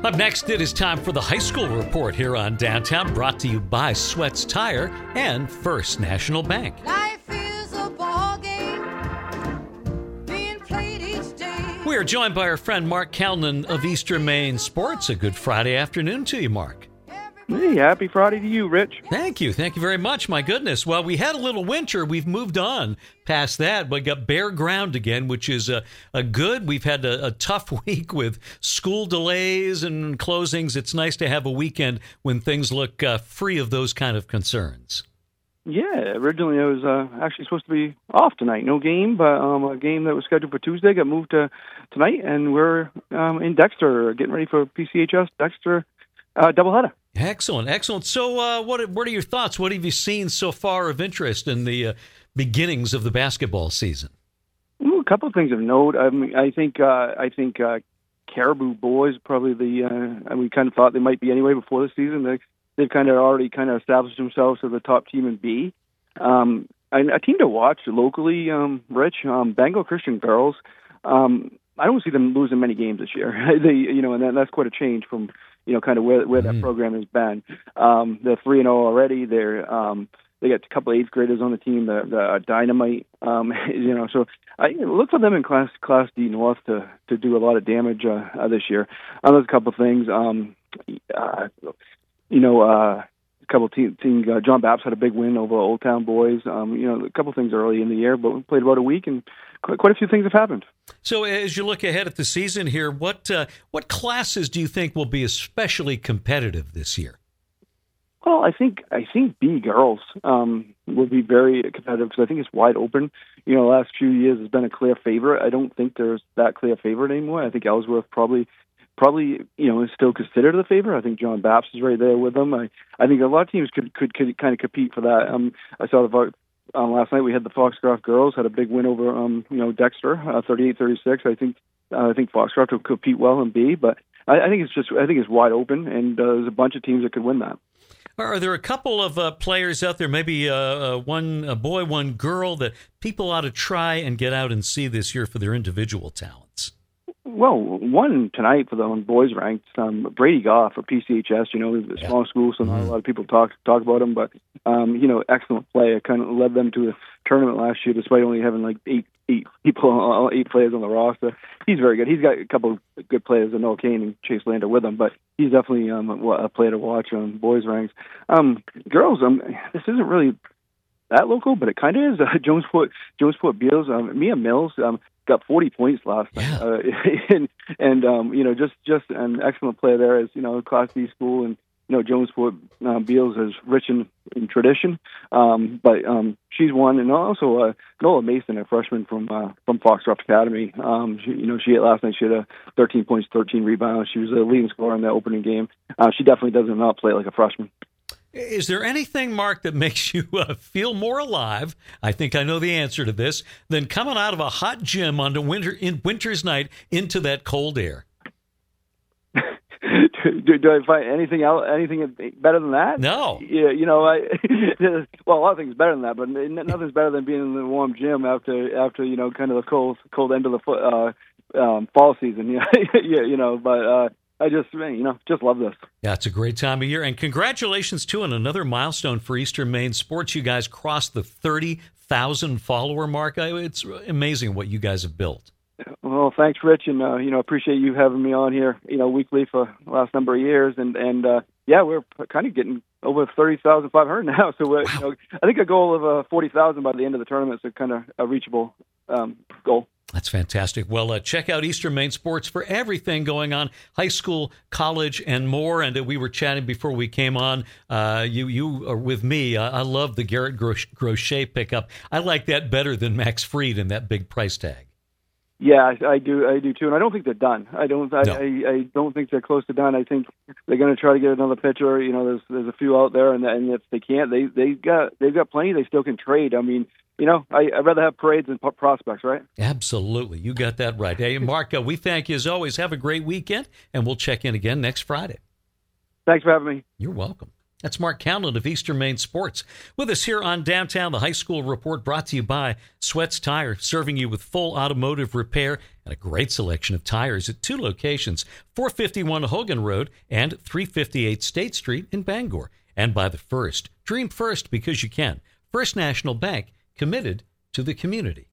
Up next, it is time for the high school report here on Downtown, brought to you by Sweats Tire and First National Bank. Life is a ball game being played each day. We are joined by our friend Mark Calnan of Eastern Maine Sports. A good Friday afternoon to you, Mark. Hey, happy Friday to you, Rich. Thank you. Thank you very much. My goodness. Well, we had a little winter. We've moved on past that. We got bare ground again, which is a good. We've had a tough week with school delays and closings. It's nice to have a weekend when things look free of those kind of concerns. Yeah, originally I was actually supposed to be off tonight. No game, but a game that was scheduled for Tuesday got moved to tonight, and we're in Dexter getting ready for PCHS Dexter doubleheader. Excellent, excellent. So what are your thoughts? What have you seen so far of interest in the beginnings of the basketball season? Ooh, a couple of things of note. I think Caribou boys probably we kind of thought they might be anyway before the season. They've kind of already established themselves as the top team in B. A team to watch locally, Rich, Bengal Christian girls. I don't see them losing many games this year. And that's quite a change from kind of where that program has been. They're 3-0 already. They got a couple of eighth graders on the team. The Dynamite. So I look for them in Class D North to do a lot of damage this year. There's a couple of things. A couple of teams. John Bapps had a big win over Old Town Boys. A couple of things early in the year, but we played about a week, and quite a few things have happened. So, as you look ahead at the season here, what classes do you think will be especially competitive this year? Well, I think B girls will be very competitive because I think it's wide open. The last few years has been a clear favorite. I don't think there's that clear favorite anymore. I think Ellsworth probably is still considered the favorite. I think John Bapps is right there with them. I think a lot of teams could kind of compete for that. I saw the vote last night. We had the Foxcroft girls had a big win over Dexter, 38-36. I think Foxcroft will compete well in B, but I think it's wide open, and there's a bunch of teams that could win that. Are there a couple of players out there, maybe one boy, one girl, that people ought to try and get out and see this year for their individual talents? Well, one tonight for the boys ranked, Brady Goff for PCHS. It's a small school, so not a lot of people talk about him. But excellent player. Kind of led them to a tournament last year, despite only having like eight players on the roster. He's very good. He's got a couple of good players, Noah Kane and Chase Lander with him, but he's definitely a player to watch on boys ranks. Girls, this isn't really that local, but it kind of is. Jonesport Beals, Mia Mills. Got 40 points last night, and just an excellent player there. As Class D school, and Jonesport Beals is rich in tradition, but she's one, and also Nola Mason, a freshman from Foxcroft Academy. She hit last night. She had 13 points, 13 rebounds. She was the leading scorer in the opening game. She definitely does not play like a freshman. Is there anything, Mark, that makes you feel more alive, I think I know the answer to this, than coming out of a hot gym on winter's night into that cold air? Do I find anything better than that? No. Yeah, a lot of things better than that, but nothing's better than being in the warm gym after kind of the cold end of the fall season. But I just love this. Yeah, it's a great time of year. And congratulations, too, on another milestone for Eastern Maine Sports. You guys crossed the 30,000 follower mark. It's amazing what you guys have built. Well, thanks, Rich, and appreciate you having me on here, weekly for the last number of years. And we're kind of getting over 30,500 now. So wow. I think a goal of 40,000 by the end of the tournament is kind of a reachable goal. That's fantastic. Well, check out Eastern Maine Sports for everything going on, high school, college, and more. And we were chatting before we came on. You are with me. I love the Garrett Crochet pickup. I like that better than Max Fried and that big price tag. Yeah, I do too, and I don't think they're done. I don't think they're close to done. I think they're going to try to get another pitcher. There's a few out there, and if they can't, they've got plenty. They still can trade. I mean, I'd rather have parades than prospects, right? Absolutely, you got that right. Hey, Mark, we thank you as always. Have a great weekend, and we'll check in again next Friday. Thanks for having me. You're welcome. That's Mark Cowland of Eastern Maine Sports with us here on Downtown. The High School Report brought to you by Sweats Tire, serving you with full automotive repair and a great selection of tires at 2 locations, 451 Hogan Road and 358 State Street in Bangor. And by the First. Dream first because you can. First National Bank, committed to the community.